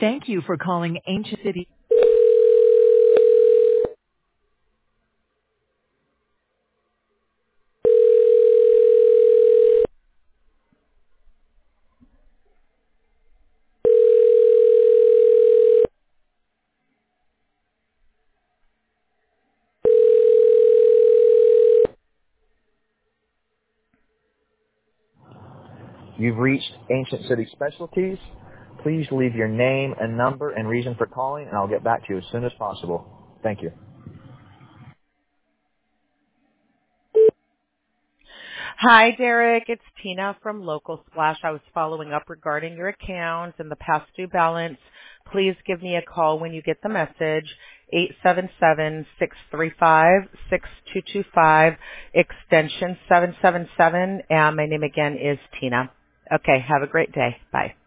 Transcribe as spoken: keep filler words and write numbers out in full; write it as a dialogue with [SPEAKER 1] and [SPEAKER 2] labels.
[SPEAKER 1] Thank you for calling Ancient City. You've reached Ancient City Specialties. Please leave your name and number and reason for calling, and I'll get back to you as soon as possible. Thank you.
[SPEAKER 2] Hi, Derek. It's Tina from Local Splash. I was following up regarding your account and the past due balance. Please give me a call when you get the message, eight seven seven, six three five, six two two five, extension seven seven seven, and my name again is Tina. Okay, have a great day. Bye.